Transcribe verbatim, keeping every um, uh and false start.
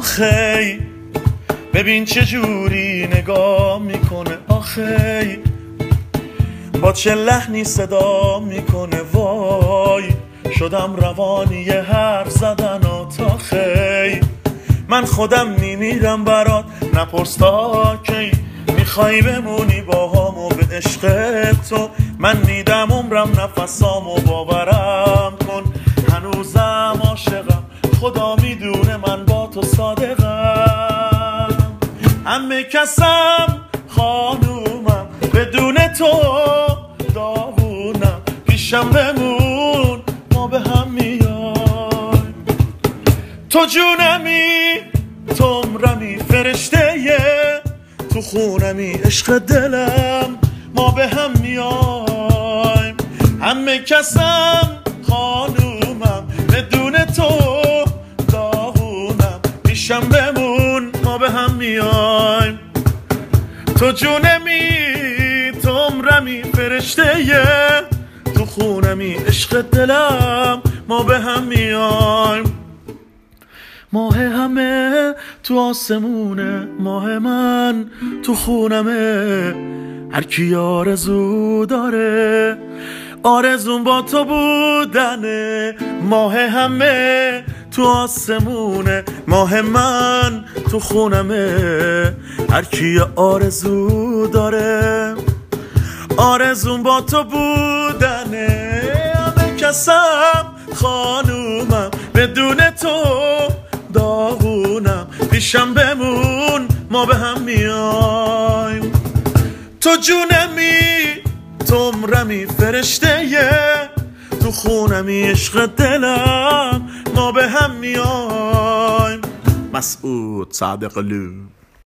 آخی ببین چه جوری نگاه میکنه، آخی با چه لحنی صدا میکنه، وای شدم روانی حرف زدن تا خی. من خودم میمیرم برات، نپرس تا کی میخوای بمونی با همو به عشق تو. من میدم عمرم نفسامو باورم کن، هنوزم عاشقم خدا میدونه من با تو صادقم. همه کسم خانومم بدون تو داغونم، پیشم بمون ما به هم میایم. تو جونمی تو عمرمی فرشته یه، تو خونمی عشق دلم ما به هم میایم. همه کسم خانومم بدون تو داغونم، پیشم بمون ما به هم میایم. تو جونمی تو عمرمی فرشته یه، تو خونمی عشق دلم ما به هم میایم. ماه همه تو آسمونه، ماه من تو خونمه، هر کی آرزو داره آرزون با تو بودنه. ماه همه تو آسمونه، ماه من تو خونمه، هر کی آرزو داره آرزون با تو بودنه. همه کسم خانومم بدون تو داغونم، پیشم بمون ما به هم میایم. تو جونمی تو عمرمی فرشته یه، تو خونمی عشق دلم ما به هم میایم. مسعود صادقلو.